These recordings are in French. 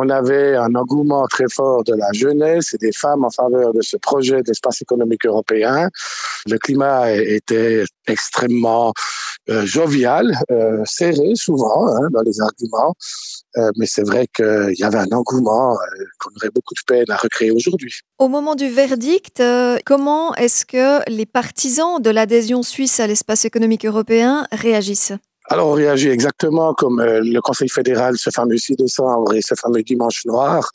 on avait un engouement très fort de la jeunesse et des femmes en faveur de ce projet d'espace économique européen. Le climat était extrêmement jovial, serré souvent dans les arguments, mais c'est vrai qu'il y avait un engouement qu'on aurait beaucoup de peine à recréer aujourd'hui. Au moment du verdict, comment est-ce que les partisans de l'adhésion suisse à l'espace économique européen réagissent? Alors, on réagit exactement comme le Conseil fédéral, ce fameux 6 décembre et ce fameux dimanche noir,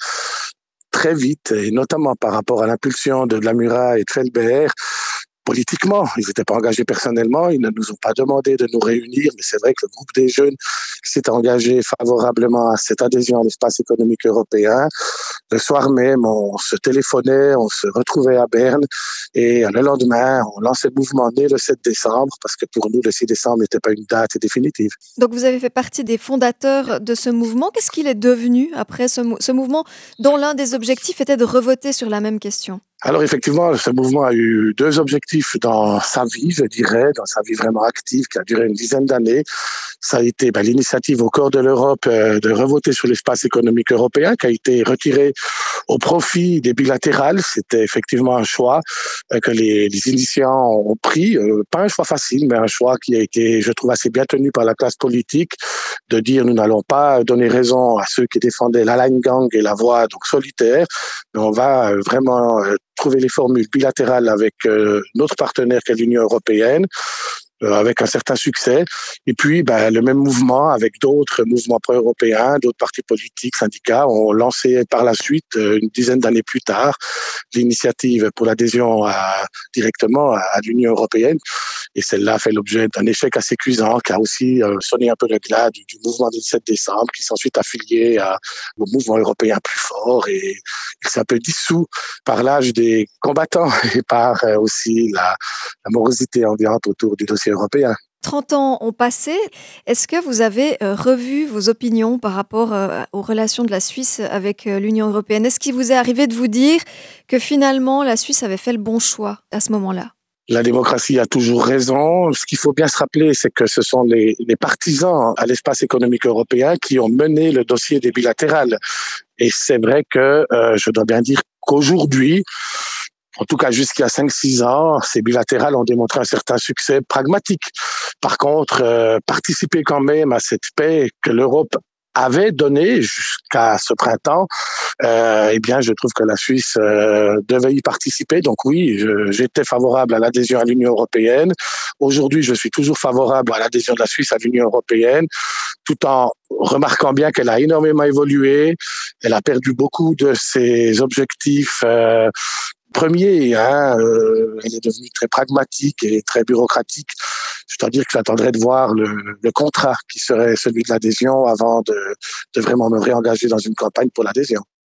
très vite, et notamment par rapport à l'impulsion de Lamura et de Felbert. Politiquement, ils n'étaient pas engagés personnellement, ils ne nous ont pas demandé de nous réunir, mais c'est vrai que le groupe des jeunes s'est engagé favorablement à cette adhésion à l'espace économique européen. Le soir même, on se téléphonait, on se retrouvait à Berne et le lendemain, on lançait le mouvement né le 7 décembre parce que pour nous, le 6 décembre n'était pas une date définitive. Donc vous avez fait partie des fondateurs de ce mouvement. Qu'est-ce qu'il est devenu après ce mouvement dont l'un des objectifs était de revoter sur la même question? Alors effectivement, ce mouvement a eu deux objectifs dans sa vie, je dirais, dans sa vie vraiment active, qui a duré une dizaine d'années. Ça a été l'initiative au corps de l'Europe de revoter sur l'espace économique européen, qui a été retiré au profit des bilatérales. C'était effectivement un choix que les initiants ont pris, pas un choix facile, mais un choix qui a été, je trouve, assez bien tenu par la classe politique, de dire nous n'allons pas donner raison à ceux qui défendaient l'Alleingang et la voie donc solitaire, mais on va vraiment trouver les formules bilatérales avec notre partenaire qu'est l'Union européenne, avec un certain succès. Et puis, le même mouvement avec d'autres mouvements pro-européens, d'autres partis politiques, syndicats, ont lancé par la suite, une dizaine d'années plus tard, l'initiative pour l'adhésion directement à l'Union européenne. Et celle-là a fait l'objet d'un échec assez cuisant, qui a aussi sonné un peu le glas du mouvement du 7 décembre, qui s'est ensuite affilié au mouvement européen plus fort. Et il s'est un peu dissous par l'âge des combattants et par aussi la morosité ambiante autour du dossier européen. 30 ans ont passé. Est-ce que vous avez revu vos opinions par rapport aux relations de la Suisse avec l'Union européenne? Est-ce qu'il vous est arrivé de vous dire que finalement la Suisse avait fait le bon choix à ce moment-là? La démocratie a toujours raison. Ce qu'il faut bien se rappeler, c'est que ce sont les partisans à l'espace économique européen qui ont mené le dossier des bilatérales. Et c'est vrai que je dois bien dire qu'aujourd'hui, en tout cas jusqu'à 5-6 ans, ces bilatérales ont démontré un certain succès pragmatique. Par contre, participer quand même à cette paix que l'Europe avait donnée jusqu'à ce printemps, je trouve que la Suisse devait y participer. Donc oui, j'étais favorable à l'adhésion à l'Union européenne. Aujourd'hui, je suis toujours favorable à l'adhésion de la Suisse à l'Union européenne, tout en remarquant bien qu'elle a énormément évolué. Elle a perdu beaucoup de ses objectifs premier, elle est devenue très pragmatique et très bureaucratique. Je dois dire que j'attendrai de voir le contrat qui serait celui de l'adhésion avant de vraiment me réengager dans une campagne pour l'adhésion.